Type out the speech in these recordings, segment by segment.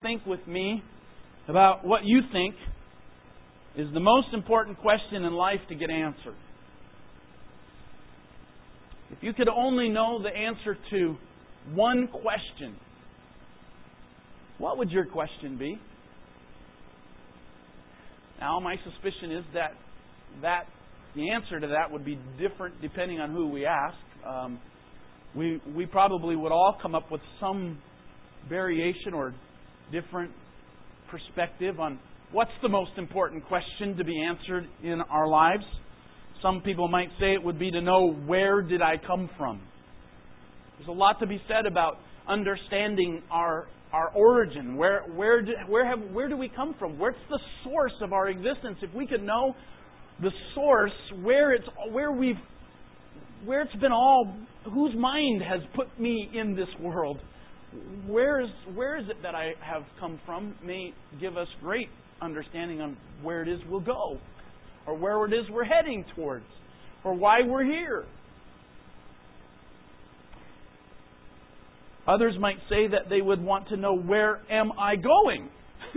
think with me about what you think is the most important question in life to get answered. If you could only know the answer to one question, what would your question be? Now, my suspicion is that the answer to that would be different depending on who we ask. We probably would all come up with some variation or different perspective on what's the most important question to be answered in our lives. Some people might say it would be to know, where did I come from? There's a lot to be said about understanding our origin. Where do we come from? Where's the source of our existence? If we could know the source, where it's been all, whose mind has put me in this world, where is it that I have come from, may give us great understanding on where it is we'll go, or where it is we're heading towards, or why we're here. Others might say that they would want to know, where am I going?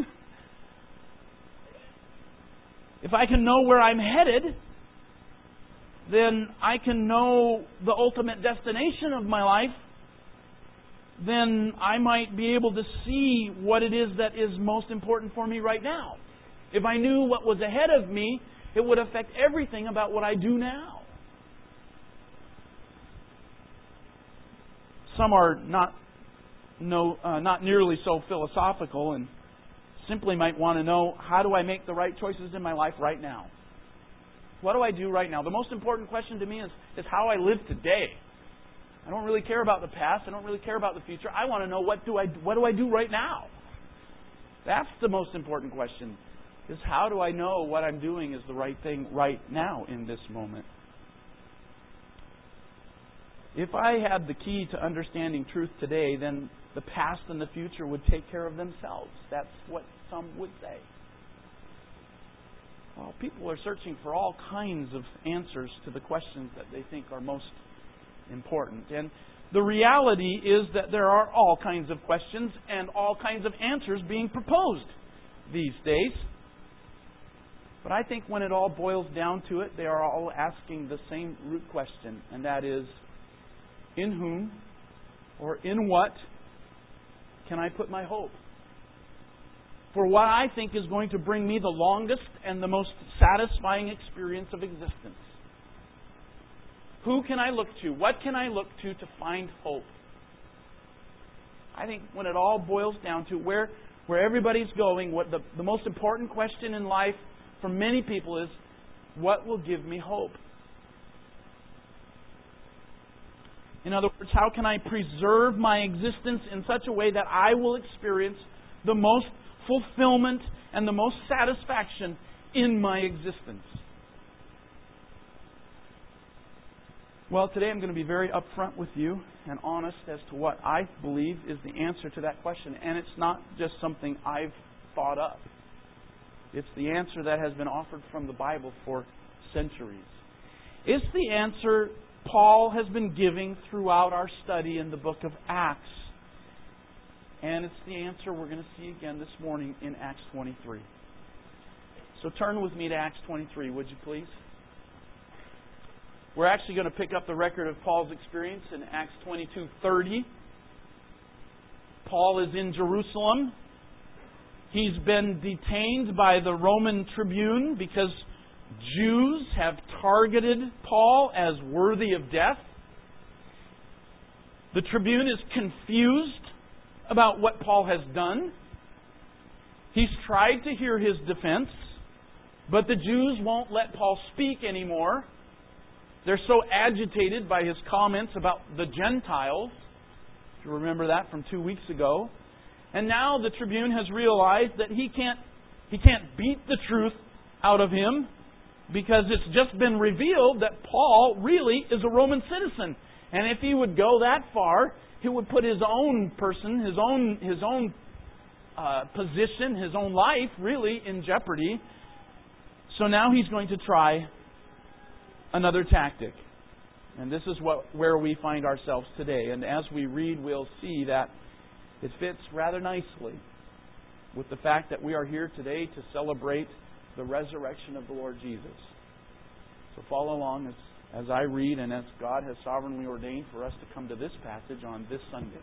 If I can know where I'm headed, then I can know the ultimate destination of my life. Then I might be able to see what it is that is most important for me right now. If I knew what was ahead of me, it would affect everything about what I do now. Some are not nearly so philosophical and simply might want to know, how do I make the right choices in my life right now? What do I do right now? The most important question to me is how I live today. I don't really care about the past. I don't really care about the future. I want to know, what do I do right now? That's the most important question, is how do I know what I'm doing is the right thing right now in this moment? If I had the key to understanding truth today, then the past and the future would take care of themselves. That's what some would say. Well, people are searching for all kinds of answers to the questions that they think are most important. And the reality is that there are all kinds of questions and all kinds of answers being proposed these days. But I think when it all boils down to it, they are all asking the same root question, and that is, in whom or in what can I put my hope? For what I think is going to bring me the longest and the most satisfying experience of existence. Who can I look to? What can I look to find hope? I think when it all boils down to where everybody's going, what the most important question in life for many people is, what will give me hope? In other words, how can I preserve my existence in such a way that I will experience the most fulfillment and the most satisfaction in my existence? Well, today I'm going to be very upfront with you and honest as to what I believe is the answer to that question. And it's not just something I've thought up. It's the answer that has been offered from the Bible for centuries. It's the answer Paul has been giving throughout our study in the book of Acts. And it's the answer we're going to see again this morning in Acts 23. So turn with me to Acts 23, would you please? We're actually going to pick up the record of Paul's experience in Acts 22:30. Paul is in Jerusalem. He's been detained by the Roman tribune because Jews have targeted Paul as worthy of death. The tribune is confused about what Paul has done. He's tried to hear his defense, but the Jews won't let Paul speak anymore. They're so agitated by his comments about the Gentiles. If you remember that from 2 weeks ago. And now the tribune has realized that he can't beat the truth out of him, because it's just been revealed that Paul really is a Roman citizen. And if he would go that far, he would put his own person, his own position, his own life really in jeopardy. So now he's going to try another tactic. And this is where we find ourselves today. And as we read, we'll see that it fits rather nicely with the fact that we are here today to celebrate the resurrection of the Lord Jesus. So follow along as I read and as God has sovereignly ordained for us to come to this passage on this Sunday.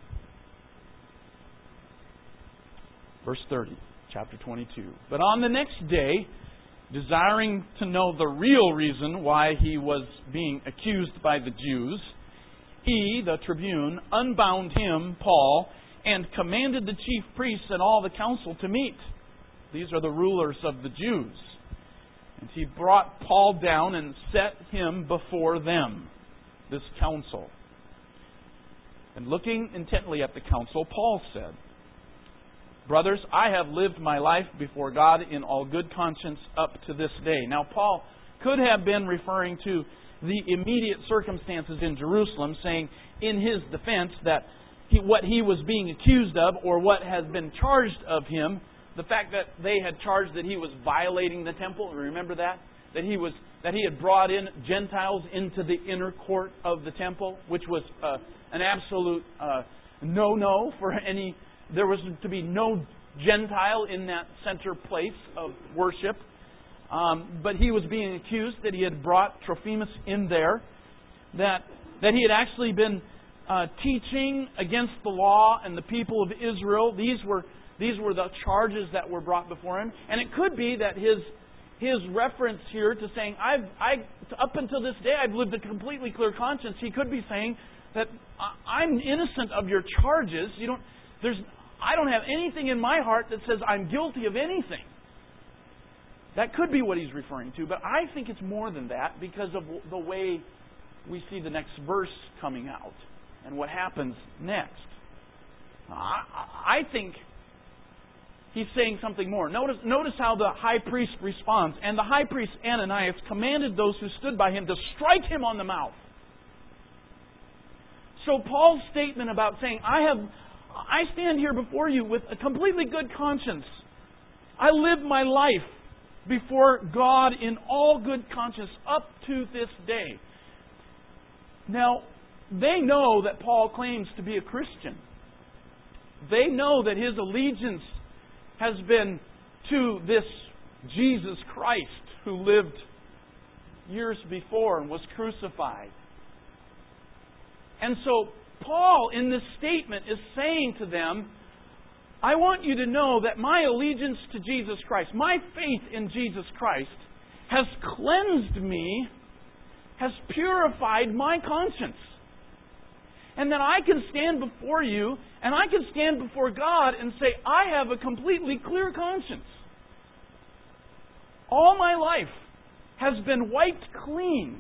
Verse 30, chapter 22. But on the next day, desiring to know the real reason why he was being accused by the Jews, he, the tribune, unbound him, Paul, and commanded the chief priests and all the council to meet. These are the rulers of the Jews. And he brought Paul down and set him before them, this council. And looking intently at the council, Paul said, Brothers, I have lived my life before God in all good conscience up to this day. Now, Paul could have been referring to the immediate circumstances in Jerusalem, saying in his defense that what he was being accused of, or what has been charged of him, the fact that they had charged that he was violating the temple. Remember that? That he had brought in Gentiles into the inner court of the temple, which was an absolute no-no for any. There was to be no Gentile in that center place of worship. But he was being accused that he had brought Trophimus in there, that he had actually been teaching against the law and the people of Israel. These were the charges that were brought before him. And it could be that his reference here to saying, up until this day, I've lived a completely clear conscience. He could be saying that I'm innocent of your charges. I don't have anything in my heart that says I'm guilty of anything. That could be what he's referring to, but I think it's more than that because of the way we see the next verse coming out and what happens next. I think he's saying something more. Notice how the high priest responds. And the high priest Ananias commanded those who stood by him to strike him on the mouth. So Paul's statement about saying, I stand here before you with a completely good conscience. I live my life before God in all good conscience up to this day. Now, they know that Paul claims to be a Christian. They know that his allegiance has been to this Jesus Christ who lived years before and was crucified. And so Paul, in this statement, is saying to them, I want you to know that my allegiance to Jesus Christ, my faith in Jesus Christ, has cleansed me, has purified my conscience. And that I can stand before you, and I can stand before God and say, I have a completely clear conscience. All my life has been wiped clean.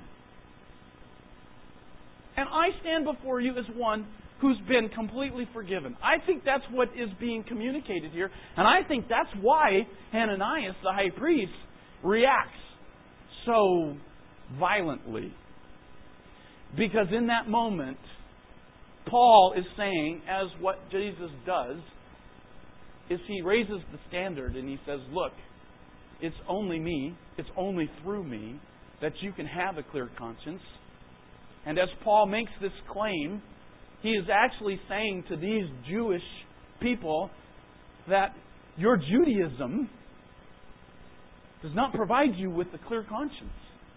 And I stand before you as one who's been completely forgiven. I think that's what is being communicated here. And I think that's why Ananias, the high priest, reacts so violently. Because in that moment, Paul is saying, as what Jesus does, is he raises the standard and he says, look, it's only me, it's only through me that you can have a clear conscience. And as Paul makes this claim, he is actually saying to these Jewish people that your Judaism does not provide you with a clear conscience.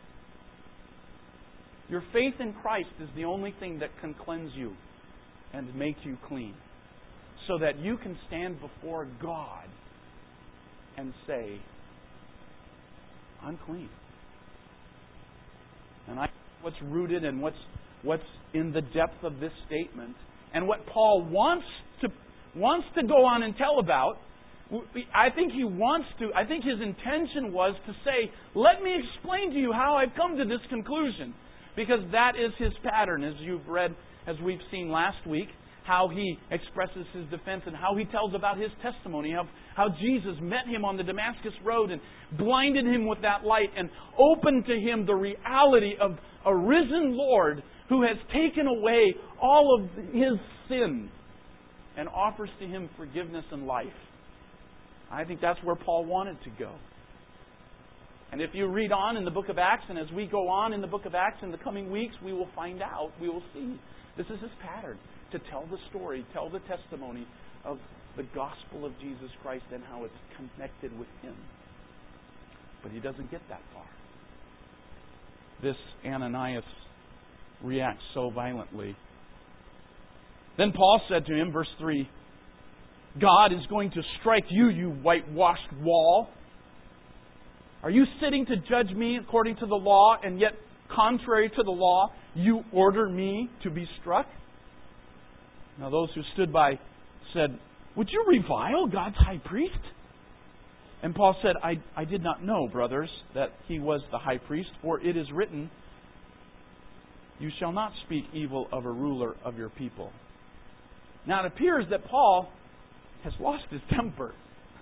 Your faith in Christ is the only thing that can cleanse you and make you clean, so that you can stand before God and say, I'm clean. And what's rooted and what's in the depth of this statement, and what Paul wants to go on and tell about. I think his intention was to say, let me explain to you how I've come to this conclusion, because that is his pattern, as you've read, as we've seen last week, how he expresses his defense and how he tells about his testimony, of how Jesus met him on the Damascus Road and blinded him with that light and opened to him the reality of a risen Lord who has taken away all of his sin and offers to him forgiveness and life. I think that's where Paul wanted to go. And if you read on in the book of Acts, and as we go on in the book of Acts in the coming weeks, we will find out, we will see. This is his pattern, to tell the story, tell the testimony of the gospel of Jesus Christ and how it's connected with Him. But he doesn't get that far. This Ananias reacts so violently. Then Paul said to him, verse 3, God is going to strike you, you whitewashed wall. Are you sitting to judge me according to the law, and yet, contrary to the law, you order me to be struck? Now those who stood by said, would you revile God's high priest? And Paul said, I did not know, brothers, that he was the high priest, for it is written, you shall not speak evil of a ruler of your people. Now it appears that Paul has lost his temper.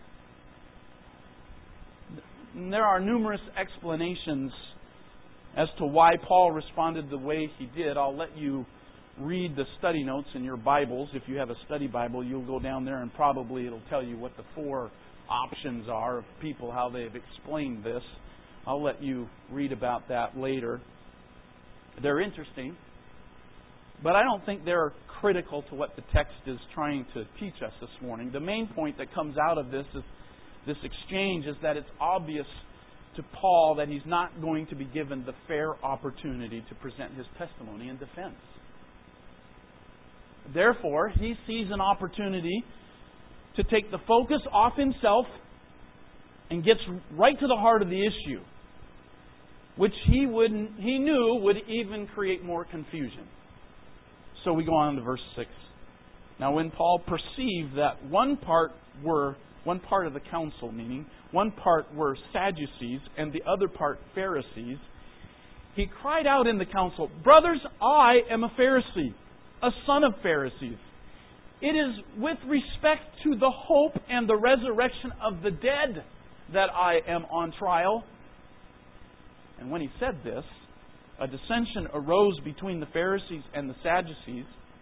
There are numerous explanations as to why Paul responded the way he did. I'll let you read the study notes in your Bibles. If you have a study Bible, you'll go down there and probably it'll tell you what the 4 options are of people, how they've explained this. I'll let you read about that later. They're interesting, but I don't think they're critical to what the text is trying to teach us this morning. The main point that comes out of this exchange is that it's obvious to Paul that he's not going to be given the fair opportunity to present his testimony in defense. Therefore, he sees an opportunity to take the focus off himself and gets right to the heart of the issue, which he knew would even create more confusion. So we go on to verse 6. Now when Paul perceived that one part of the council, meaning one part were Sadducees and the other part Pharisees, he cried out in the council, brothers, I am a Pharisee, a son of Pharisees. It is with respect to the hope and the resurrection of the dead that I am on trial. And when he said this, a dissension arose between the Pharisees and the Sadducees,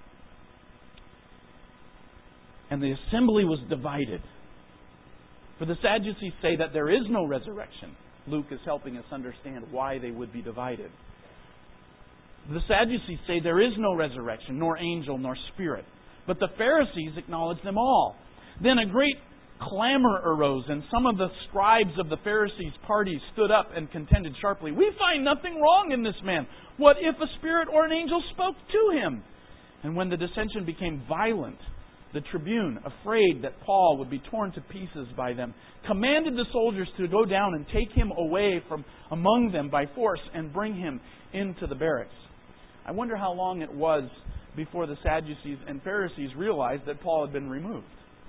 and the assembly was divided. For the Sadducees say that there is no resurrection. Luke is helping us understand why they would be divided. The Sadducees say there is no resurrection, nor angel, nor spirit. But the Pharisees acknowledge them all. Then a great clamor arose, and some of the scribes of the Pharisees' party stood up and contended sharply, we find nothing wrong in this man. What if a spirit or an angel spoke to him? And when the dissension became violent, the tribune, afraid that Paul would be torn to pieces by them, commanded the soldiers to go down and take him away from among them by force and bring him into the barracks. I wonder how long it was before the Sadducees and Pharisees realized that Paul had been removed.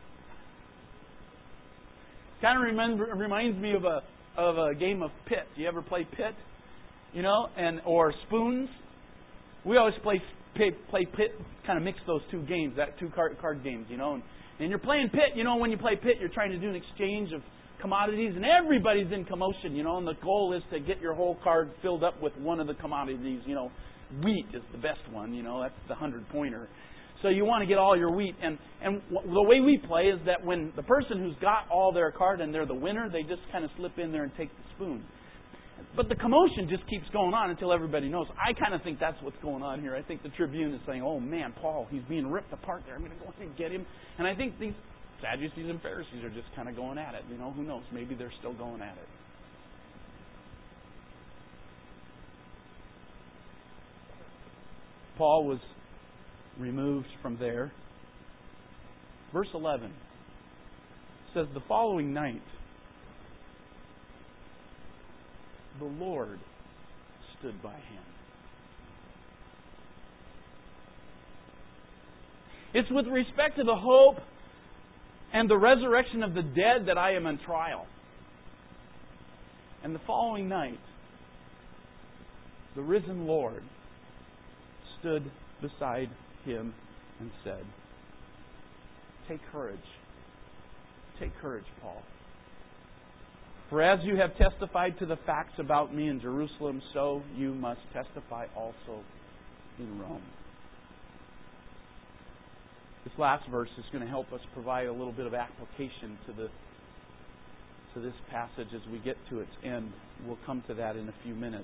Kind of reminds me of a game of pit. Do you ever play pit? Or spoons? We always play pit, kind of mix those two games, that two card games, And you're playing pit, when you play pit, you're trying to do an exchange of commodities, and everybody's in commotion, and the goal is to get your whole card filled up with one of the commodities, Wheat is the best one, that's the 100-pointer. So you want to get all your wheat. And the way we play is that when the person who's got all their card and they're the winner, they just kind of slip in there and take the spoon. But the commotion just keeps going on until everybody knows. I kind of think that's what's going on here. I think the Tribune is saying, oh man, Paul, he's being ripped apart there. I'm going to go in and get him. And I think these Sadducees and Pharisees are just kind of going at it. Who knows? Maybe they're still going at it. Paul was removed from there. Verse 11 says, the following night, the Lord stood by him. It's with respect to the hope and the resurrection of the dead that I am on trial. And the following night, the risen Lord stood beside him and said, take courage. Take courage, Paul. For as you have testified to the facts about me in Jerusalem, so you must testify also in Rome. This last verse is going to help us provide a little bit of application to this passage as we get to its end. We'll come to that in a few minutes.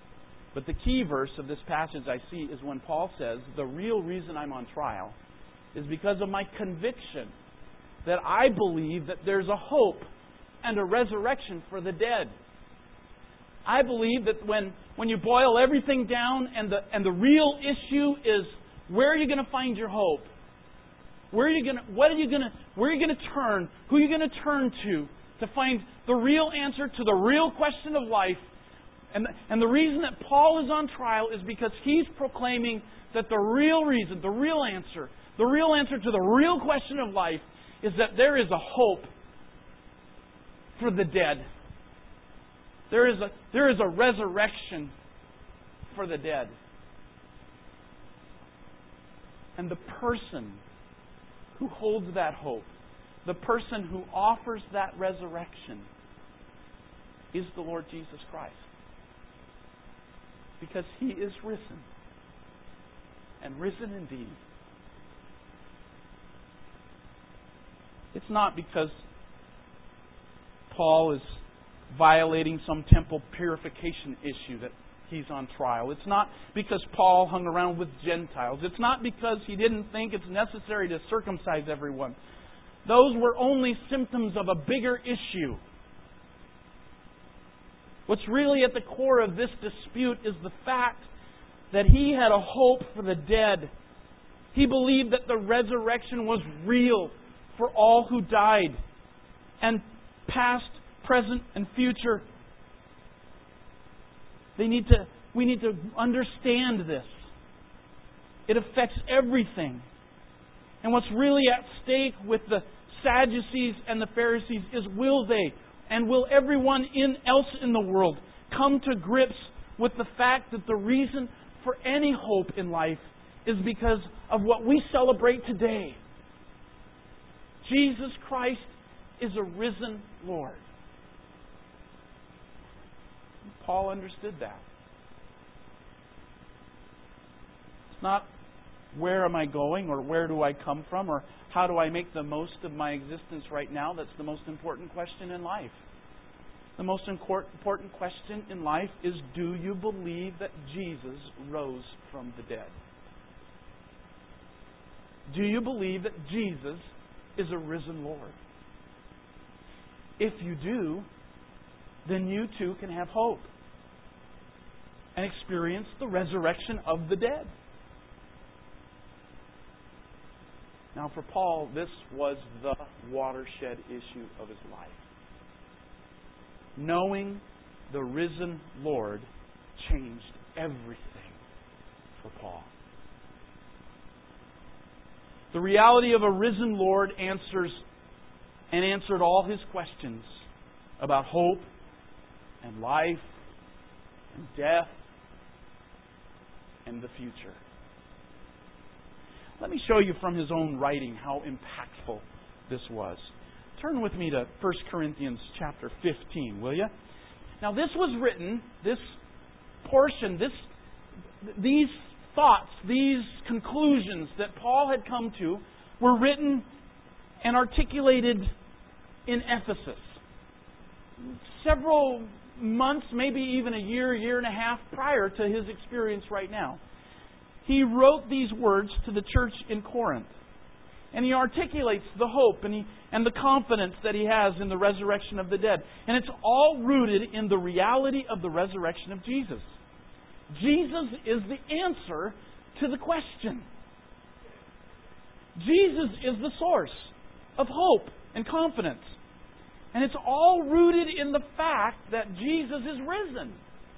But the key verse of this passage I see is when Paul says, the real reason I'm on trial is because of my conviction that I believe that there's a hope and a resurrection for the dead. I believe that when you boil everything down and the real issue is where are you going to find your hope? Where are you going to turn? Who are you going to turn to find the real answer to the real question of life? And the reason that Paul is on trial is because he's proclaiming that the real reason, the real answer to the real question of life is that there is a hope for the dead. There is a resurrection for the dead. And the person who holds that hope, the person who offers that resurrection, is the Lord Jesus Christ. Because He is risen. And risen indeed. It's not because Paul is violating some temple purification issue that he's on trial. It's not because Paul hung around with Gentiles. It's not because he didn't think it's necessary to circumcise everyone. Those were only symptoms of a bigger issue. What's really at the core of this dispute is the fact that he had a hope for the dead. He believed that the resurrection was real for all who died, and past, present, and future. We need to understand this. It affects everything. And what's really at stake with the Sadducees and the Pharisees is will they and will everyone else in the world come to grips with the fact that the reason for any hope in life is because of what we celebrate today. Jesus Christ is a risen Lord. Paul understood that. It's not where am I going or where do I come from or how do I make the most of my existence right now that's the most important question in life. The most important question in life is, do you believe that Jesus rose from the dead? Do you believe that Jesus is a risen Lord? If you do, then you too can have hope and experience the resurrection of the dead. Now for Paul, this was the watershed issue of his life. Knowing the risen Lord changed everything for Paul. The reality of a risen Lord answered all his questions about hope and life and death and the future. Let me show you from his own writing how impactful this was. Turn with me to 1 Corinthians chapter 15, will you? Now this was written, this portion, these thoughts, these conclusions that Paul had come to were written and articulated in Ephesus. Several months, maybe even a year and a half prior to his experience right now. He wrote these words to the church in Corinth. And he articulates the hope and the confidence that he has in the resurrection of the dead. And it's all rooted in the reality of the resurrection of Jesus. Jesus is the answer to the question. Jesus is the source of hope and confidence. And it's all rooted in the fact that Jesus is risen.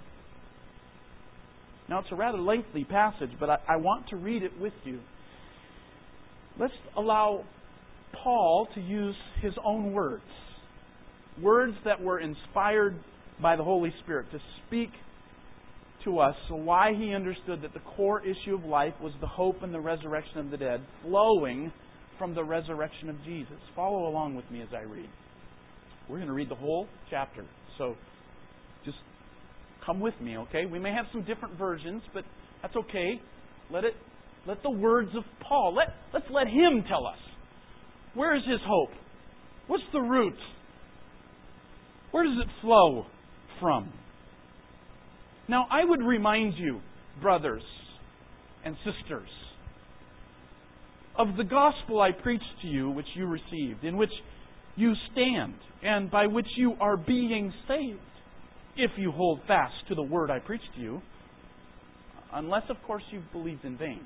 Now, it's a rather lengthy passage, but I want to read it with you. Let's allow Paul to use his own words. Words that were inspired by the Holy Spirit to speak to us why he understood that the core issue of life was the hope and the resurrection of the dead flowing from the resurrection of Jesus. Follow along with me as I read. We're going to read the whole chapter, so just come with me, okay? We may have some different versions, but that's okay. Let the words of Paul, let's let him tell us. Where is his hope? What's the root? Where does it flow from? Now, I would remind you, brothers and sisters, of the gospel I preached to you, which you received, in which you stand, and by which you are being saved, if you hold fast to the word I preached to you, unless, of course, you've believed in vain.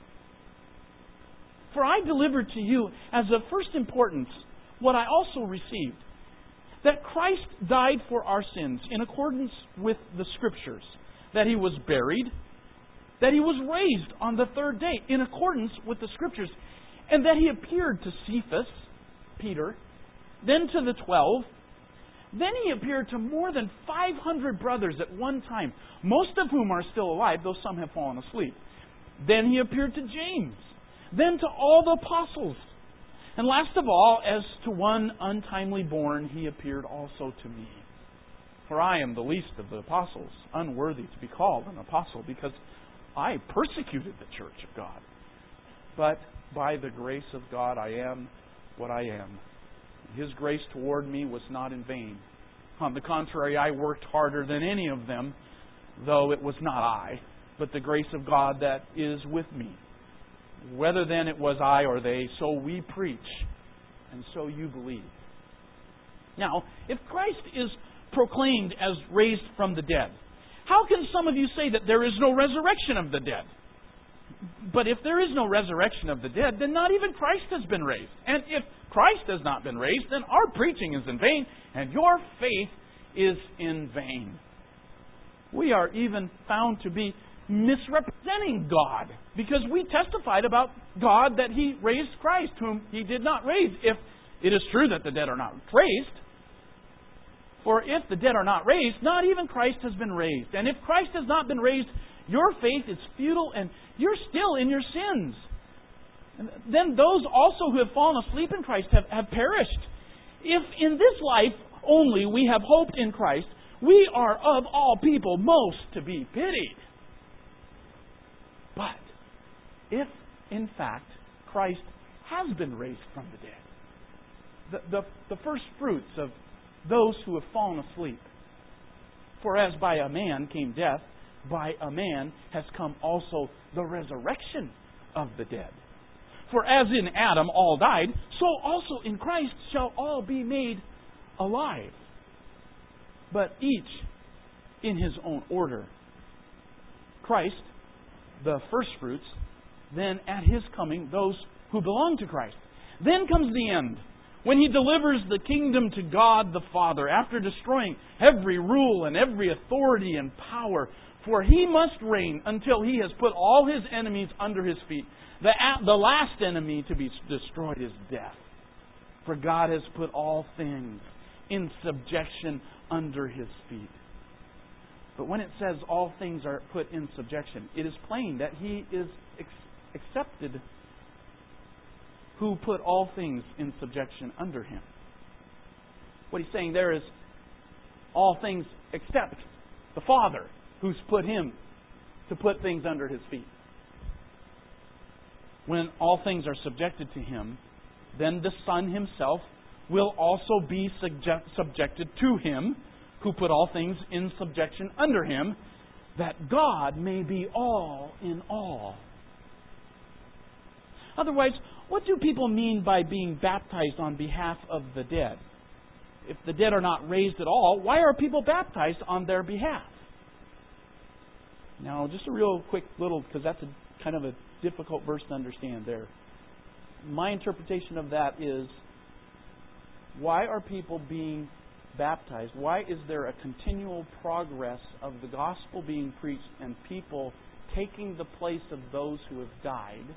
For I delivered to you as of first importance what I also received, that Christ died for our sins in accordance with the Scriptures, that He was buried, that He was raised on the third day in accordance with the Scriptures, and that He appeared to Cephas, Peter, then to the 12. Then He appeared to more than 500 brothers at one time, most of whom are still alive, though some have fallen asleep. Then He appeared to James, then to all the apostles. And last of all, as to one untimely born, He appeared also to me. For I am the least of the apostles, unworthy to be called an apostle, because I persecuted the church of God. But by the grace of God I am what I am. His grace toward me was not in vain. On the contrary, I worked harder than any of them, though it was not I, but the grace of God that is with me. Whether then it was I or they, so we preach, and so you believe. Now, if Christ is proclaimed as raised from the dead, how can some of you say that there is no resurrection of the dead? But if there is no resurrection of the dead, then not even Christ has been raised. And if Christ has not been raised, then our preaching is in vain, and your faith is in vain. We are even found to be misrepresenting God, because we testified about God that He raised Christ, whom He did not raise, if it is true that the dead are not raised. For if the dead are not raised, not even Christ has been raised. And if Christ has not been raised, your faith is futile, and you're still in your sins. And then those also who have fallen asleep in Christ have perished. If in this life only we have hoped in Christ, we are of all people most to be pitied. But if, in fact, Christ has been raised from the dead, the first fruits of those who have fallen asleep. For as by a man came death, by a man has come also the resurrection of the dead. For as in Adam all died, so also in Christ shall all be made alive. But each in his own order. Christ, the firstfruits, then at His coming, those who belong to Christ. Then comes the end, when He delivers the kingdom to God the Father, after destroying every rule and every authority and power. For He must reign until He has put all His enemies under His feet. The last enemy to be destroyed is death. For God has put all things in subjection under His feet. But when it says all things are put in subjection, it is plain that He is accepted who put all things in subjection under Him. What He's saying there is all things except the Father, who's put Him to put things under His feet. When all things are subjected to Him, then the Son Himself will also be subjected to Him, who put all things in subjection under Him, that God may be all in all. Otherwise, what do people mean by being baptized on behalf of the dead? If the dead are not raised at all, why are people baptized on their behalf? Now, just a real quick little, because that's a kind of a difficult verse to understand there. My interpretation of that is, why are people being baptized? Why is there a continual progress of the gospel being preached and people taking the place of those who have died,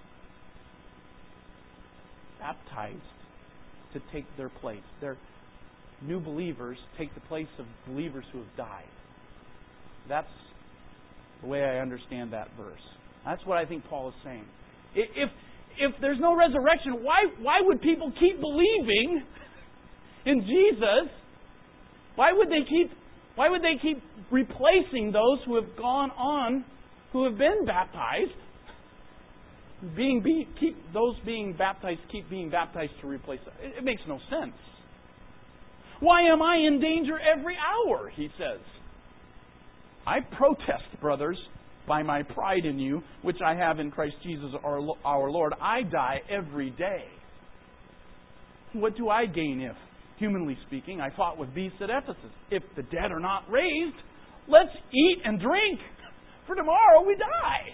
baptized to take their place? Their new believers take the place of believers who have died. That's the way I understand that verse. That's what I think Paul is saying. If there's no resurrection, why would people keep believing in Jesus? Why would they keep replacing those who have gone on, who have been baptized? Those being baptized keep being baptized to replace them. It makes no sense. Why am I in danger every hour? He says. I protest, brothers. by my pride in you, which I have in Christ Jesus our Lord. I die every day. What do I gain if, humanly speaking, I fought with beasts at Ephesus? If the dead are not raised, let's eat and drink, for tomorrow we die.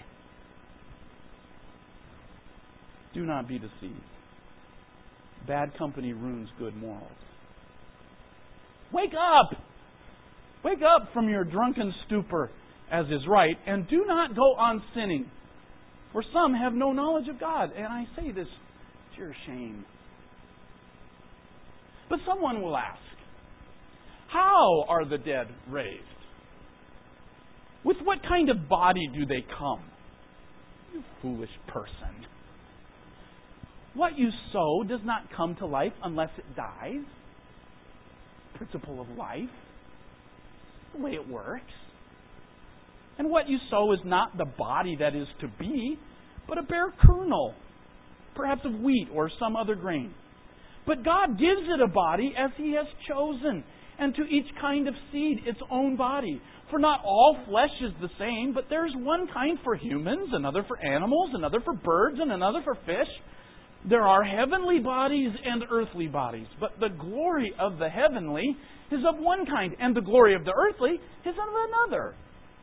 Do not be deceived. Bad company ruins good morals. Wake up! Wake up from your drunken stupor, as is right, and do not go on sinning. For some have no knowledge of God. And I say this to your shame. But someone will ask, how are the dead raised? With what kind of body do they come? You foolish person. What you sow does not come to life unless it dies. Principle of life. The way it works. And what you sow is not the body that is to be, but a bare kernel, perhaps of wheat or some other grain. But God gives it a body as He has chosen, and to each kind of seed its own body. For not all flesh is the same, but there is one kind for humans, another for animals, another for birds, and another for fish. There are heavenly bodies and earthly bodies, but the glory of the heavenly is of one kind, and the glory of the earthly is of another.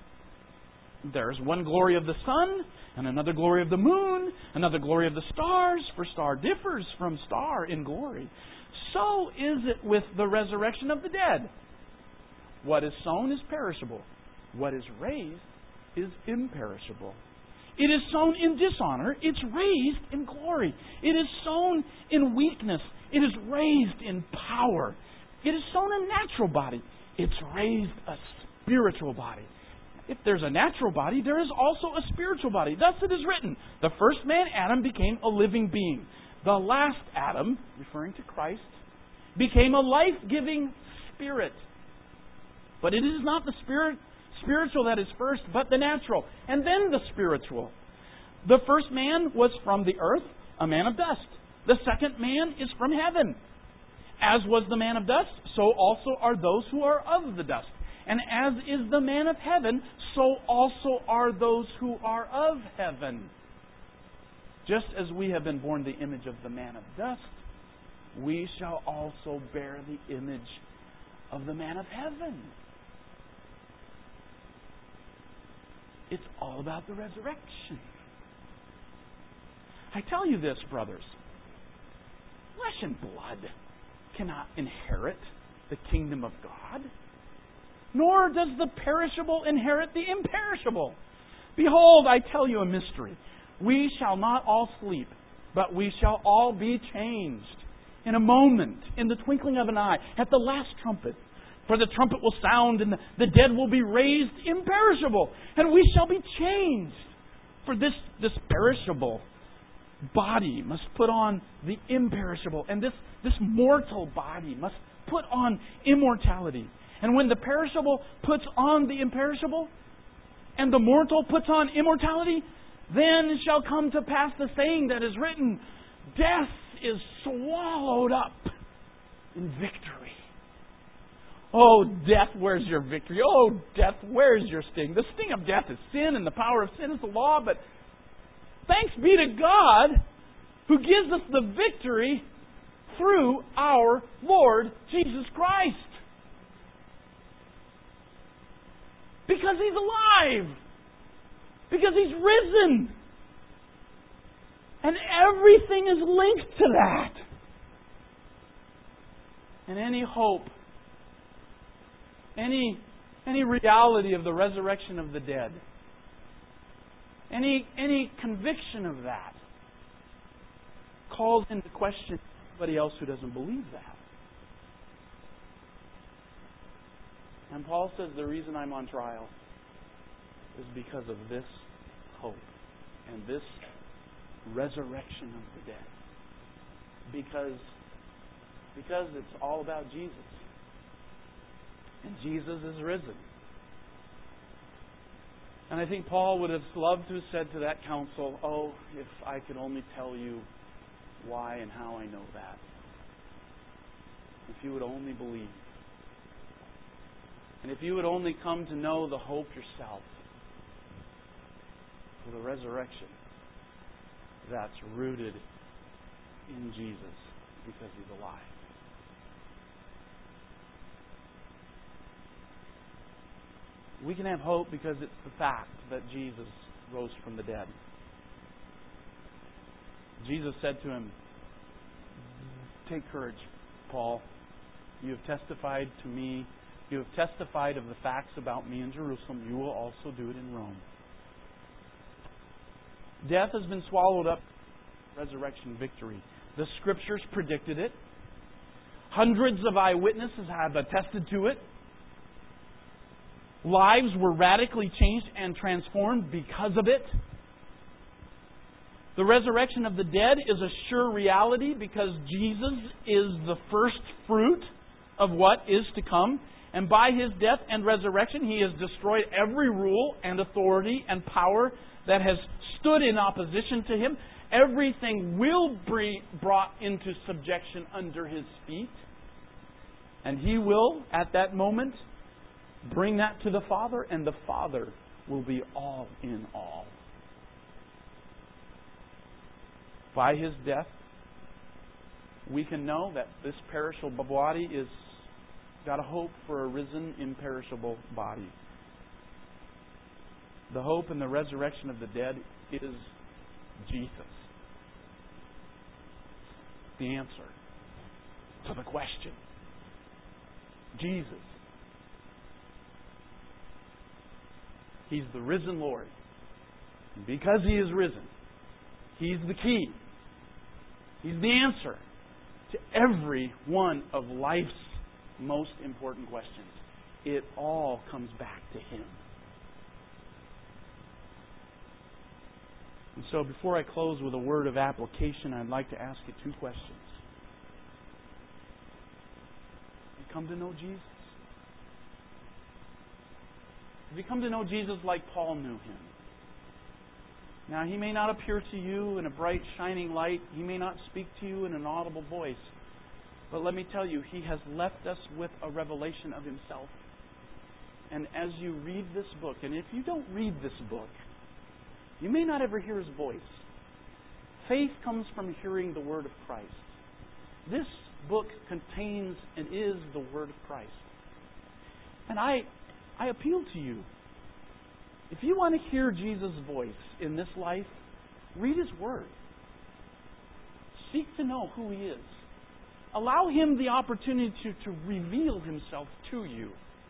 There is one glory of the sun, and another glory of the moon, another glory of the stars, for star differs from star in glory. So is it with the resurrection of the dead. What is sown is perishable. What is raised is imperishable. It is sown in dishonor. It's raised in glory. It is sown in weakness. It is raised in power. It is sown a natural body. It's raised a spiritual body. If there's a natural body, there is also a spiritual body. Thus it is written, the first man, Adam, became a living being. The last Adam, referring to Christ, became a life-giving spirit. But it is not the spiritual that is first, but the natural, and then the spiritual. The first man was from the earth, a man of dust. The second man is from heaven. As was the man of dust, so also are those who are of the dust. And as is the man of heaven, so also are those who are of heaven. Just as we have been born the image of the man of dust, we shall also bear the image of the man of heaven. It's all about the resurrection. I tell you this, brothers. Flesh and blood cannot inherit the kingdom of God, nor does the perishable inherit the imperishable. Behold, I tell you a mystery. We shall not all sleep, but we shall all be changed in a moment, in the twinkling of an eye, at the last trumpet. For the trumpet will sound, and the dead will be raised imperishable, and we shall be changed. For this perishable body must put on the imperishable, and this mortal body must put on immortality. And when the perishable puts on the imperishable, and the mortal puts on immortality, then shall come to pass the saying that is written, death is swallowed up in victory. Oh, death, where's your victory? Oh, death, where's your sting? The sting of death is sin, and the power of sin is the law, but thanks be to God who gives us the victory through our Lord Jesus Christ. Because He's alive. Because He's risen. And everything is linked to that. And any hope, any reality of the resurrection of the dead, any conviction of that calls into question anybody else who doesn't believe that. And Paul says the reason I'm on trial is because of this hope and this resurrection of the dead. Because it's all about Jesus. And Jesus is risen. And I think Paul would have loved to have said to that council, oh, if I could only tell you why and how I know that. If you would only believe. And if you would only come to know the hope yourself. for the resurrection that's rooted in Jesus because He's alive. We can have hope because it's the fact that Jesus rose from the dead. Jesus said to him, "Take courage, Paul. You have testified to me. You have testified of the facts about me in Jerusalem. You will also do it in Rome." Death has been swallowed up in resurrection victory. The Scriptures predicted it. Hundreds of eyewitnesses have attested to it. Lives were radically changed and transformed because of it. The resurrection of the dead is a sure reality because Jesus is the first fruit of what is to come. And by His death and resurrection, He has destroyed every rule and authority and power that has stood in opposition to Him. Everything will be brought into subjection under His feet. And He will, at that moment, bring that to the Father, and the Father will be all in all. By His death, we can know that this perishable body is got a hope for a risen, imperishable body. The hope in the resurrection of the dead is Jesus. The answer to the question. Jesus. He's the risen Lord. And because He is risen, He's the key. He's the answer to every one of life's most important questions. It all comes back to Him. And so before I close with a word of application, I'd like to ask you two questions. Have you come to know Jesus? Have you come to know Jesus like Paul knew Him? Now, He may not appear to you in a bright, shining light. He may not speak to you in an audible voice. But let me tell you, He has left us with a revelation of Himself. And as you read this book, and if you don't read this book, you may not ever hear His voice. Faith comes from hearing the Word of Christ. This book contains and is the Word of Christ. And I appeal to you. If you want to hear Jesus' voice in this life, read His Word. Seek to know who He is. Allow Him the opportunity to reveal Himself to you.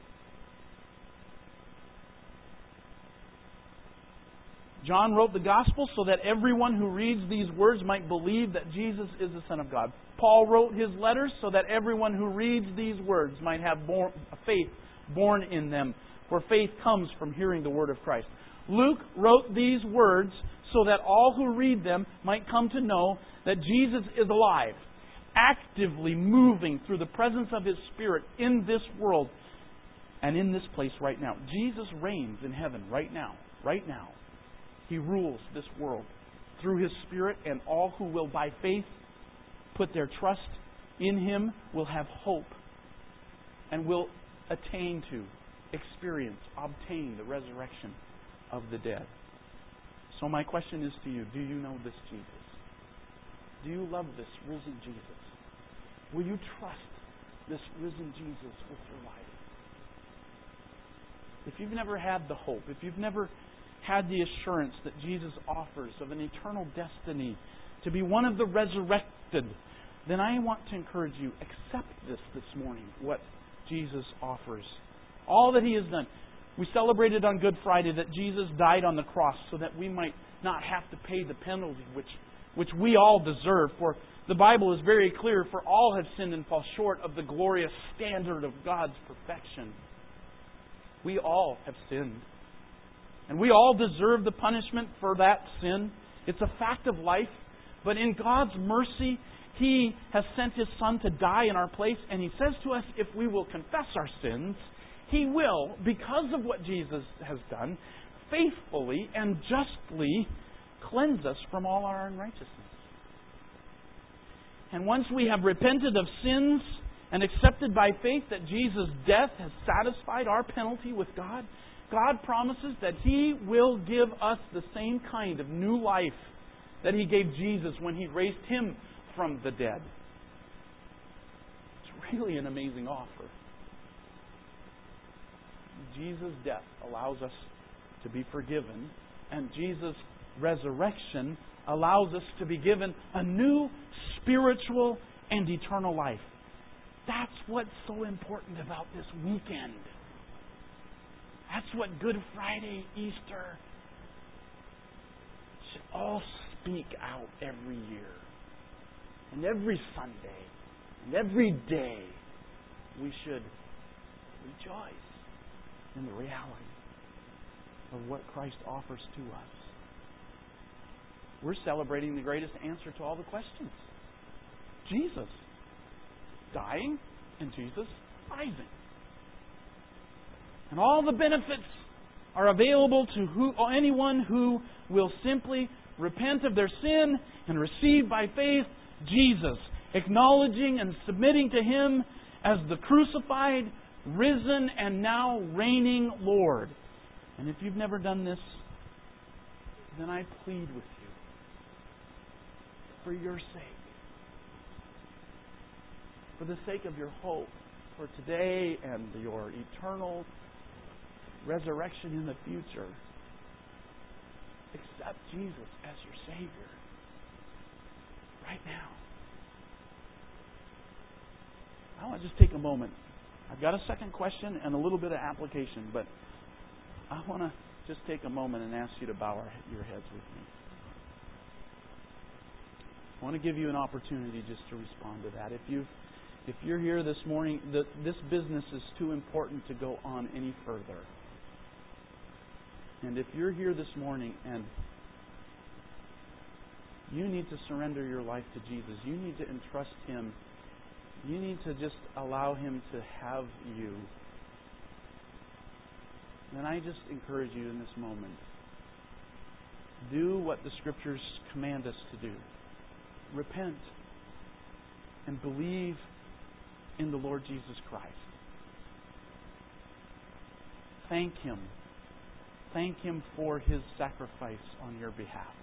John wrote the Gospel so that everyone who reads these words might believe that Jesus is the Son of God. Paul wrote his letters so that everyone who reads these words might have faith born in them. For faith comes from hearing the Word of Christ. Luke wrote these words so that all who read them might come to know that Jesus is alive, actively moving through the presence of His Spirit in this world and in this place right now. Jesus reigns in heaven right now. Right now. He rules this world through His Spirit, and all who will by faith put their trust in Him will have hope and will attain to, experience, obtain the resurrection of the dead. So my question is to you, do you know this Jesus? Do you love this risen Jesus? Will you trust this risen Jesus with your life? If you've never had the hope, if you've never had the assurance that Jesus offers of an eternal destiny to be one of the resurrected, then I want to encourage you, accept this morning, what Jesus offers. All that He has done. We celebrated on Good Friday that Jesus died on the cross so that we might not have to pay the penalty which we all deserve. For the Bible is very clear, for all have sinned and fall short of the glorious standard of God's perfection. We all have sinned. And we all deserve the punishment for that sin. It's a fact of life. But in God's mercy, He has sent His Son to die in our place. And He says to us, if we will confess our sins, He will, because of what Jesus has done, faithfully and justly cleanse us from all our unrighteousness. And once we have repented of sins and accepted by faith that Jesus' death has satisfied our penalty with God, God promises that He will give us the same kind of new life that He gave Jesus when He raised Him from the dead. It's really an amazing offer. Jesus' death allows us to be forgiven, and Jesus' resurrection allows us to be given a new spiritual and eternal life. That's what's so important about this weekend. That's what Good Friday, Easter should all speak out every year. And every Sunday, and every day, we should rejoice in the reality of what Christ offers to us. We're celebrating the greatest answer to all the questions. Jesus dying and Jesus rising. And all the benefits are available to anyone who will simply repent of their sin and receive by faith Jesus, acknowledging and submitting to Him as the crucified, risen, and now reigning Lord. And if you've never done this, then I plead with you, for your sake, for the sake of your hope for today and your eternal resurrection in the future, accept Jesus as your Savior right now. I want to just take a moment. I've got a second question and a little bit of application, but I want to just take a moment and ask you to bow your heads with me. I want to give you an opportunity just to respond to that. If you're here this morning, this business is too important to go on any further. And if you're here this morning and you need to surrender your life to Jesus, you need to entrust Him, you need to just allow Him to have you, then I just encourage you in this moment, do what the Scriptures command us to do. Repent and believe in the Lord Jesus Christ. Thank Him. Thank Him for His sacrifice on your behalf.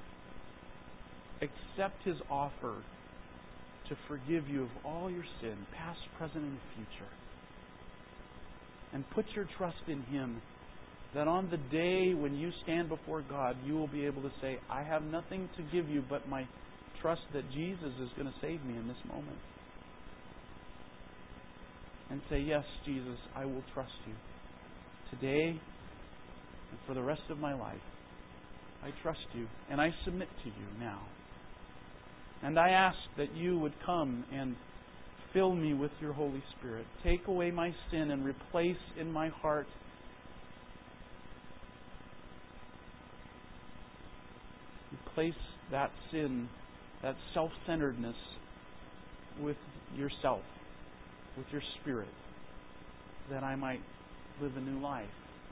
Accept His offer to forgive you of all your sin, past, present, and future. And put your trust in Him, that on the day when you stand before God, you will be able to say, I have nothing to give you but my trust that Jesus is going to save me in this moment. And say, yes, Jesus, I will trust you. Today and for the rest of my life, I trust you and I submit to you now. And I ask that you would come and fill me with your Holy Spirit. Take away my sin and replace in my heart that sin, that self-centeredness, with yourself, with your Spirit, that I might live a new life.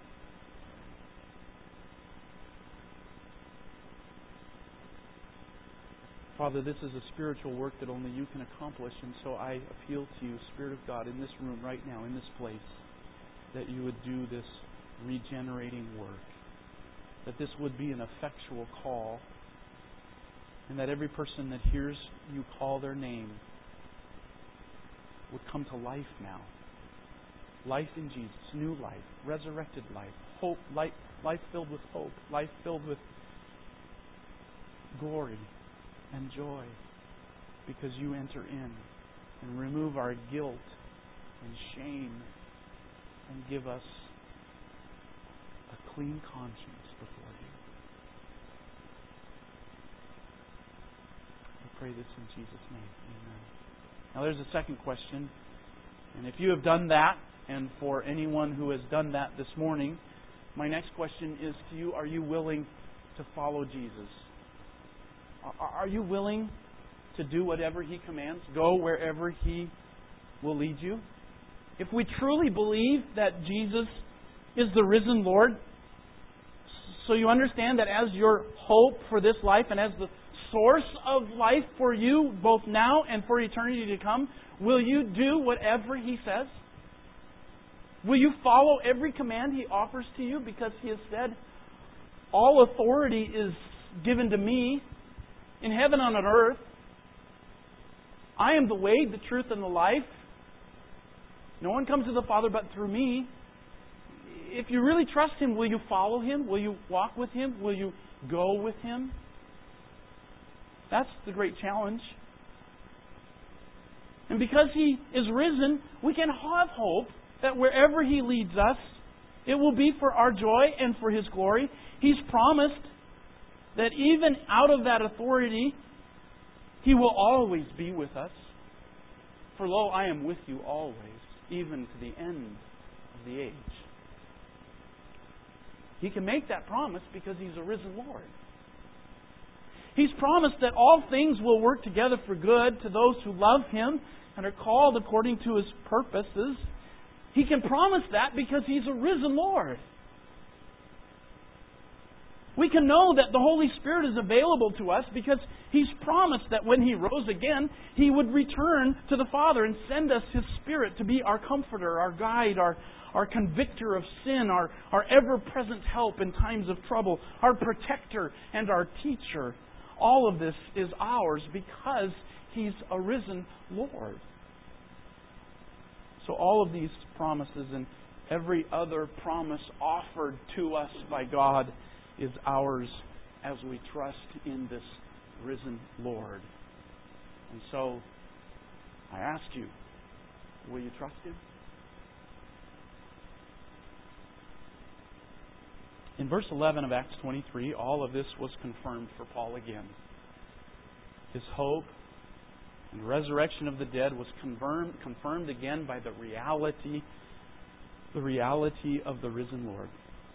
Father, this is a spiritual work that only you can accomplish, and so I appeal to you, Spirit of God, in this room right now, in this place, that you would do this regenerating work, that this would be an effectual call, and that every person that hears you call their name would come to life now. Life in Jesus, new life, resurrected life, hope, life filled with hope, life filled with glory and joy, because you enter in and remove our guilt and shame and give us a clean conscience before you. I pray this in Jesus' name. Amen. Now there's a second question, and if you have done that, and for anyone who has done that this morning, my next question is to you, are you willing to follow Jesus? Are you willing to do whatever He commands? Go wherever He will lead you? If we truly believe that Jesus is the risen Lord, so you understand that as your hope for this life and as the source of life for you, both now and for eternity to come, will you do whatever He says? Will you follow every command He offers to you? Because He has said, all authority is given to me in heaven and on earth. I am the way, the truth, and the life. No one comes to the Father but through me. If you really trust Him, will you follow Him? Will you walk with Him? Will you go with Him? That's the great challenge. And because He is risen, we can have hope that wherever He leads us, it will be for our joy and for His glory. He's promised that even out of that authority, He will always be with us. For lo, I am with you always, even to the end of the age. He can make that promise because He's a risen Lord. He's promised that all things will work together for good to those who love Him and are called according to His purposes. He can promise that because He's a risen Lord. We can know that the Holy Spirit is available to us because He's promised that when He rose again, He would return to the Father and send us His Spirit to be our comforter, our guide, our convictor of sin, our ever-present help in times of trouble, our protector and our teacher. All of this is ours because He's a risen Lord. So all of these promises and every other promise offered to us by God is ours as we trust in this risen Lord. And so, I ask you, will you trust Him? In verse 11 of Acts 23, all of this was confirmed for Paul again. His hope and resurrection of the dead was confirmed again by the reality of the risen Lord.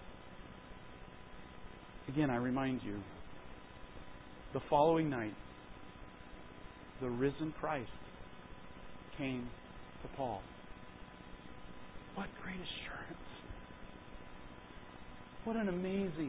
Again, I remind you, the following night, the risen Christ came to Paul. What great assurance! What an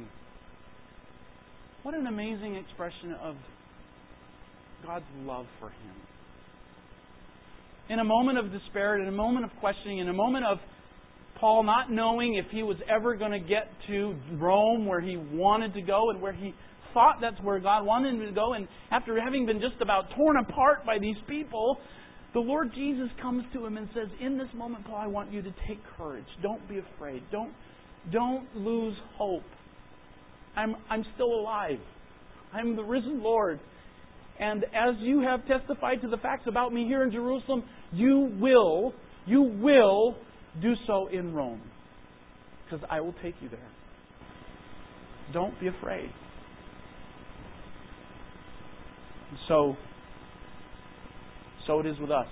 amazing expression of God's love for him. In a moment of despair, in a moment of questioning, in a moment of Paul not knowing if he was ever going to get to Rome where he wanted to go and where he thought that's where God wanted him to go, and after having been just about torn apart by these people, the Lord Jesus comes to him and says, in this moment, Paul, I want you to take courage. Don't be afraid. Don't lose hope. I'm still alive. I'm the risen Lord. And as you have testified to the facts about me here in Jerusalem, you will do so in Rome. Because I will take you there. Don't be afraid. So it is with us.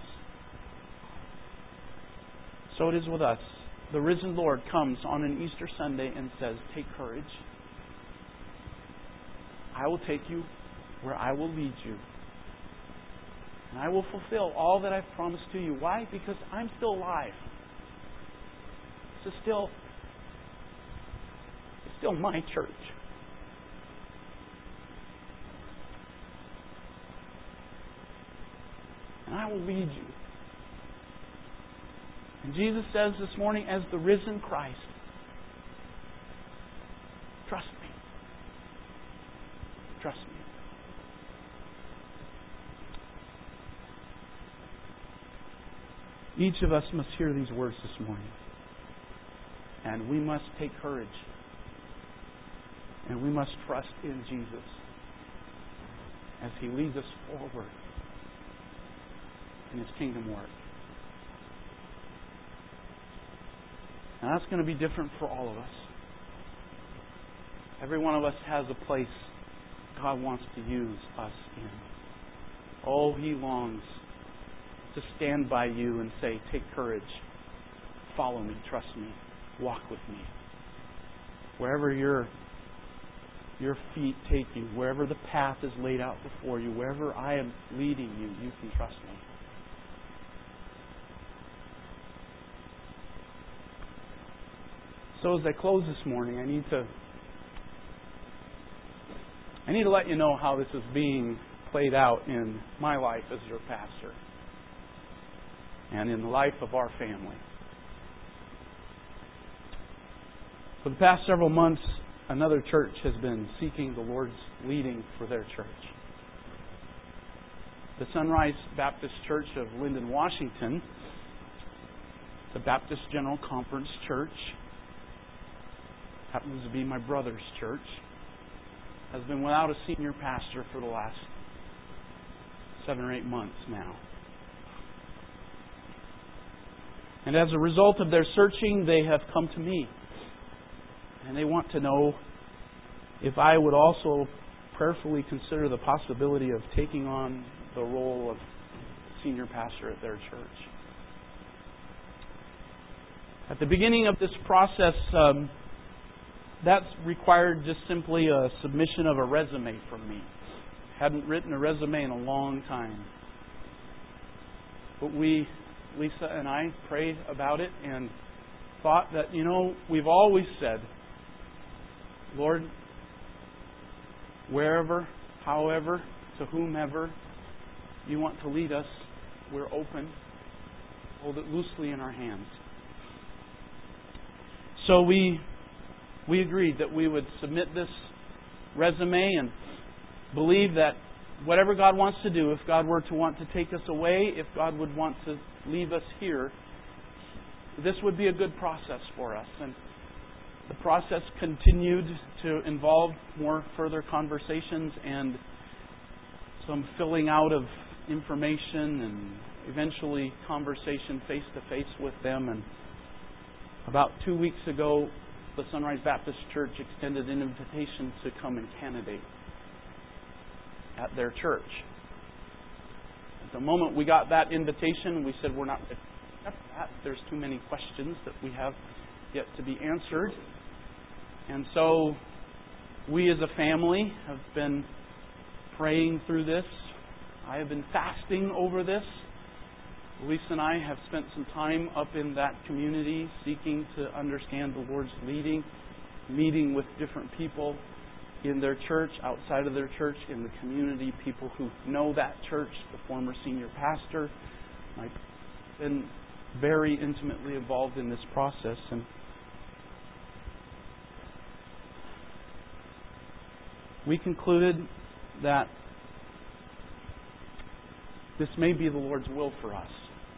So it is with us. The risen Lord comes on an Easter Sunday and says, take courage. I will take you where I will lead you. And I will fulfill all that I've promised to you. Why? Because I'm still alive. This is still my church. And I will lead you. And Jesus says this morning, as the risen Christ, trust me. Trust me. Each of us must hear these words this morning. And we must take courage. And we must trust in Jesus as He leads us forward in His kingdom work. And that's going to be different for all of us. Every one of us has a place God wants to use us in. Oh, He longs to stand by you and say, take courage, follow me, trust me, walk with me. Wherever your feet take you, wherever the path is laid out before you, wherever I am leading you, you can trust me. So as I close this morning, I need to let you know how this is being played out in my life as your pastor and in the life of our family. For the past several months, another church has been seeking the Lord's leading for their church. The Sunrise Baptist Church of Linden, Washington, the Baptist General Conference Church, happens to be my brother's church, has been without a senior pastor for the last 7 or 8 months now. And as a result of their searching, they have come to me. And they want to know if I would also prayerfully consider the possibility of taking on the role of senior pastor at their church. At the beginning of this process, that's required just simply a submission of a resume from me. Hadn't written a resume in a long time. But Lisa and I, prayed about it and thought that, we've always said, Lord, wherever, however, to whomever you want to lead us, we're open. Hold it loosely in our hands. So we agreed that we would submit this resume and believe that whatever God wants to do, if God were to want to take us away, if God would want to leave us here, this would be a good process for us. And the process continued to involve more further conversations and some filling out of information and eventually conversation face-to-face with them. And about 2 weeks ago, the Sunrise Baptist Church extended an invitation to come and candidate at their church. At the moment we got that invitation, we said we're not going to accept that. There's too many questions that we have yet to be answered. And so we as a family have been praying through this. I have been fasting over this. Lisa and I have spent some time up in that community seeking to understand the Lord's leading, meeting with different people in their church, outside of their church, in the community, people who know that church, the former senior pastor. I've been very intimately involved in this process. And we concluded that this may be the Lord's will for us.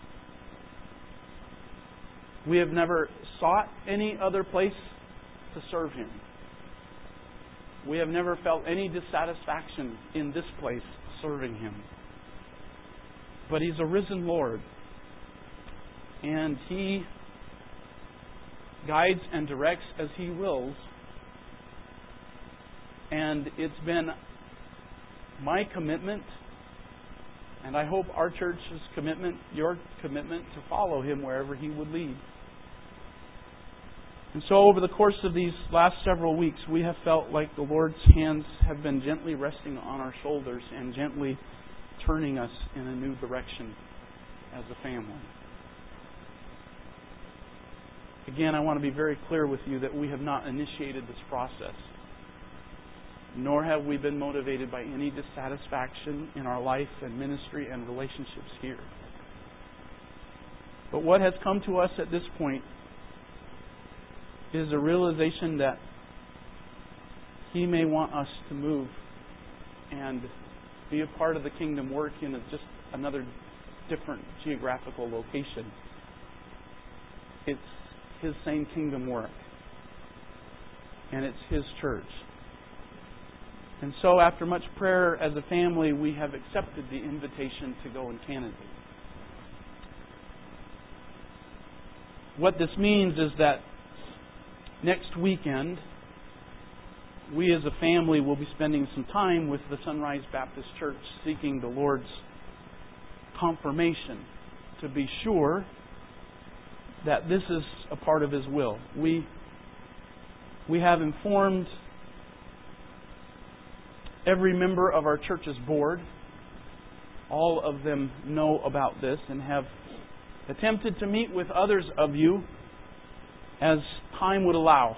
We have never sought any other place to serve Him. We have never felt any dissatisfaction in this place serving Him. But He's a risen Lord. And He guides and directs as He wills. And it's been my commitment, and I hope our church's commitment, your commitment, to follow Him wherever He would lead. And so over the course of these last several weeks, we have felt like the Lord's hands have been gently resting on our shoulders and gently turning us in a new direction as a family. Again, I want to be very clear with you that we have not initiated this process, nor have we been motivated by any dissatisfaction in our life and ministry and relationships here. But what has come to us at this point is a realization that He may want us to move and be a part of the kingdom work in just another different geographical location. It's His same kingdom work, and it's His church. And so after much prayer as a family, we have accepted the invitation to go and candidate. What this means is that next weekend, we as a family will be spending some time with the Sunrise Baptist Church seeking the Lord's confirmation to be sure that this is a part of His will. We have informed every member of our church's board. All of them know about this and have attempted to meet with others of you as time would allow.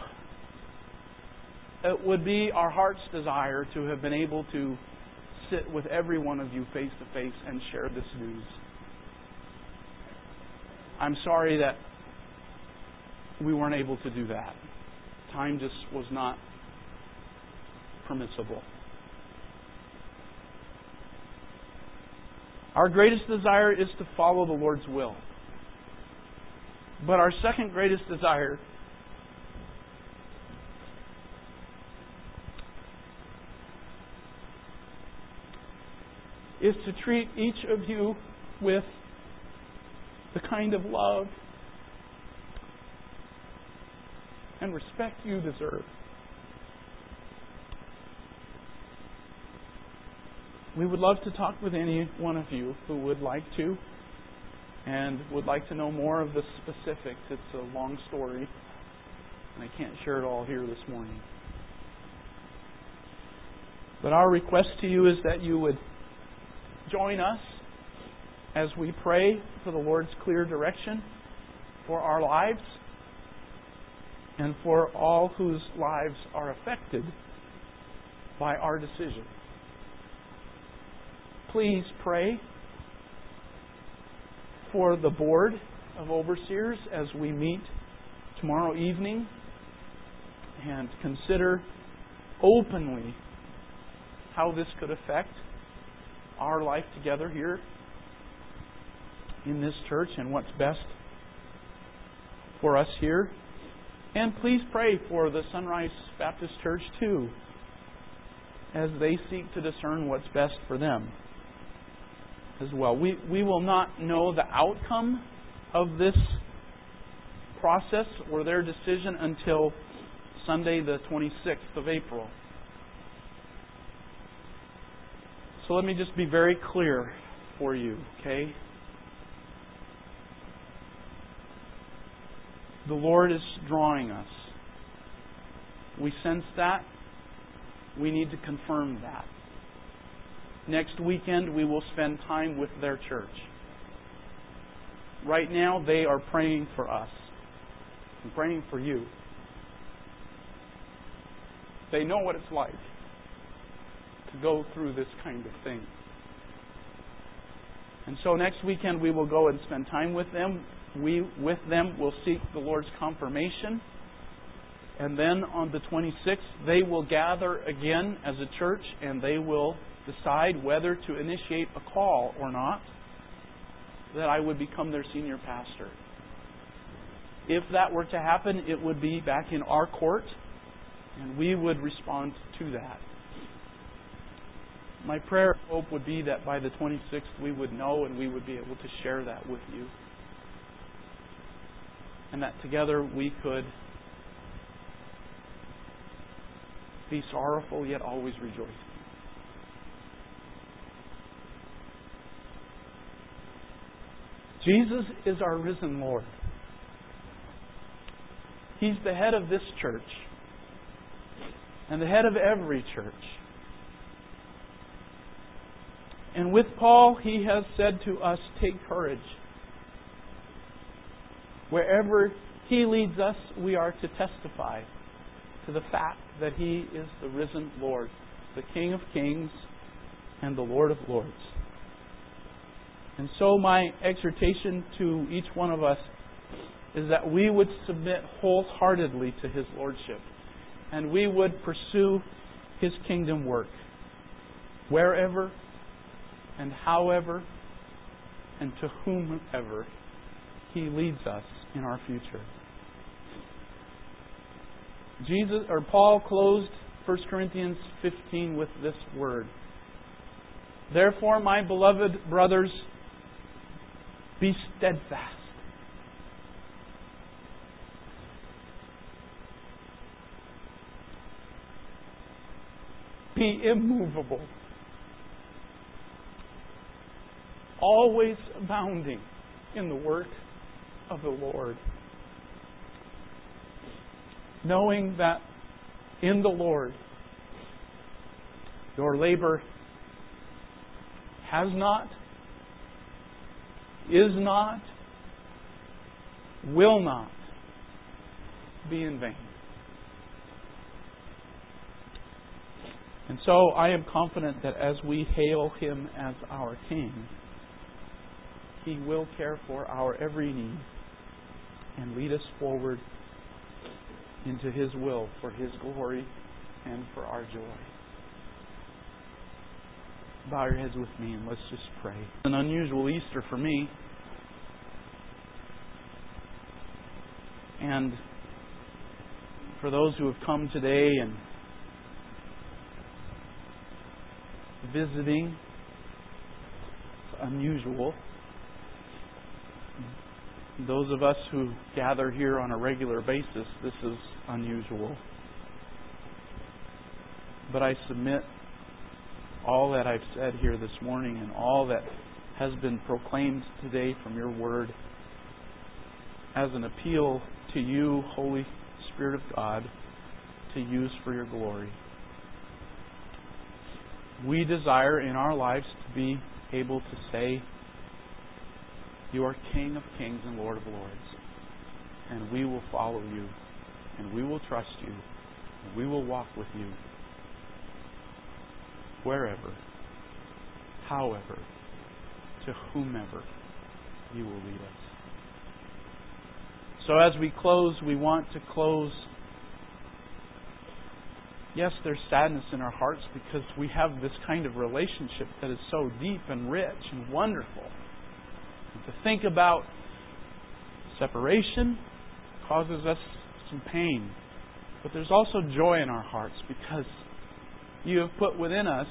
It would be our heart's desire to have been able to sit with every one of you face to face and share this news. I'm sorry that we weren't able to do that. time just was not permissible. Our greatest desire is to follow the Lord's will. But our second greatest desire is to treat each of you with the kind of love and respect you deserve. We would love to talk with any one of you who would like to and would like to know more of the specifics. It's a long story, and I can't share it all here this morning. But our request to you is that you would join us as we pray for the Lord's clear direction for our lives and for all whose lives are affected by our decision. Please pray for the Board of Overseers as we meet tomorrow evening, and consider openly how this could affect our life together here in this church and what's best for us here. And please pray for the Sunrise Baptist Church too, as they seek to discern what's best for them as well. We will not know the outcome of this process or their decision until Sunday the 26th of April. So let me just be very clear for you, okay? The Lord is drawing us. We sense that. We need to confirm that. Next weekend, we will spend time with their church. Right now, they are praying for us and praying for you. They know what it's like to go through this kind of thing. And so next weekend, we will go and spend time with them. We, with them, will seek the Lord's confirmation. And then on the 26th, they will gather again as a church, and they will decide whether to initiate a call or not that I would become their senior pastor. If that were to happen, it would be back in our court, and we would respond to that. My prayer and hope would be that by the 26th we would know and we would be able to share that with you. And that together we could be sorrowful yet always rejoicing. Jesus is our risen Lord. He's the head of this church and the head of every church. And with Paul, he has said to us, take courage. Wherever he leads us, we are to testify to the fact that he is the risen Lord, the King of Kings and the Lord of Lords. And so my exhortation to each one of us is that we would submit wholeheartedly to His Lordship, and we would pursue His kingdom work wherever and however and to whomever He leads us in our future. Paul closed 1 Corinthians 15 with this word. Therefore, my beloved brothers, be steadfast. Be immovable. Always abounding in the work of the Lord. Knowing that in the Lord your labor has not, is not, will not be in vain. And so I am confident that as we hail Him as our King, He will care for our every need and lead us forward into His will for His glory and for our joy. Bow your heads with me and let's just pray. It's an unusual Easter for me. And for those who have come today and visiting, it's unusual. Those of us who gather here on a regular basis, this is unusual. But I submit all that I've said here this morning and all that has been proclaimed today from your Word as an appeal to you, Holy Spirit of God, to use for your glory. We desire in our lives to be able to say, You are King of kings and Lord of lords. And we will follow you. And we will trust you. And we will walk with you. Wherever, however, to whomever you will lead us. So as we close, we want to close. Yes, there's sadness in our hearts because we have this kind of relationship that is so deep and rich and wonderful. And to think about separation causes us some pain. But there's also joy in our hearts because You have put within us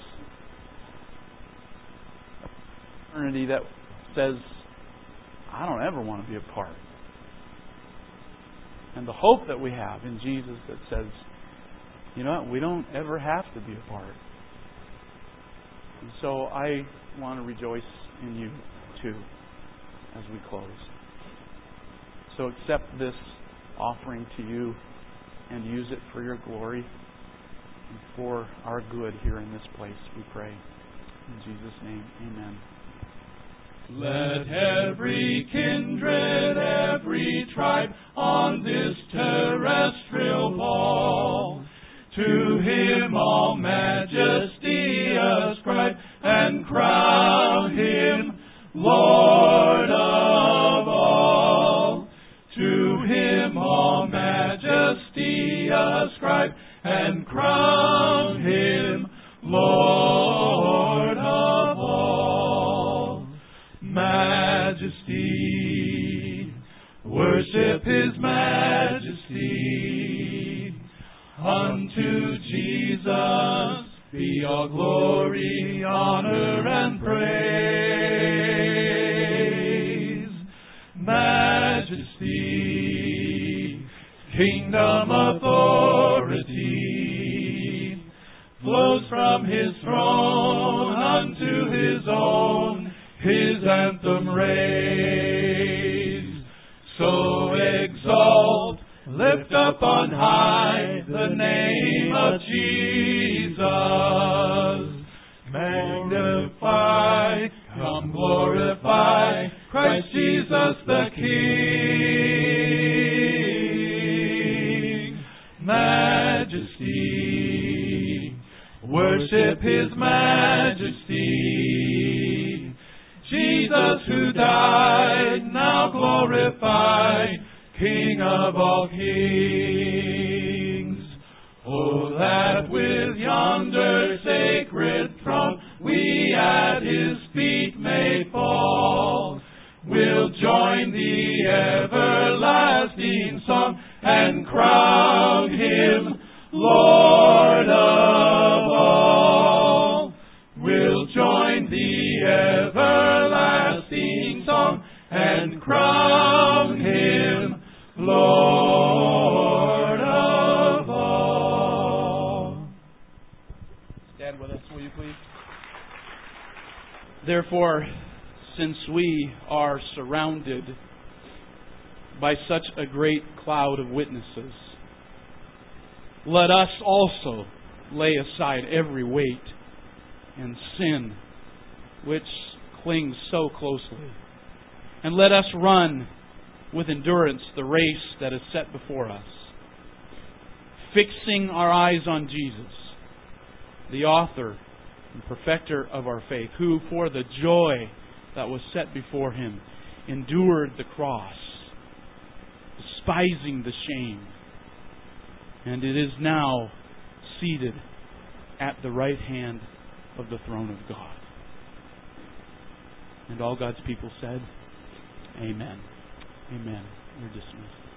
an eternity that says, I don't ever want to be apart. And the hope that we have in Jesus that says, you know what, we don't ever have to be apart. And so I want to rejoice in you too as we close. So accept this offering to you and use it for your glory and for our good here in this place, we pray. In Jesus' name, amen. Let every kindred, every tribe on this terrestrial ball to Him all majesty ascribe and crown Him Lord of all. To Him all majesty ascribe and crown Him Lord of all. Majesty, worship His majesty. Unto Jesus be all glory, honor, and praise. Majesty, kingdom authority flows from His throne unto His own, His anthem raise. So exalt, lift up on high the name of Jesus. Magnify, come glorify Christ Jesus the King. Majesty, worship His majesty. Jesus who died, now glorified, King of all kings. Oh, that with yonder sacred throne we at His feet may fall. We'll join the everlasting song and crown Him Lord of all. We'll join the everlasting song and crown Him Lord of all. Stand with us, will you please? Therefore, since we are surrounded by such a great cloud of witnesses, let us also lay aside every weight and sin which clings so closely, and let us run with endurance the race that is set before us, fixing our eyes on Jesus, the author and perfecter of our faith, who for the joy that was set before Him endured the cross, despising the shame, And it is now seated at the right hand of the throne of God. And all God's people said, Amen. Amen. You're dismissed.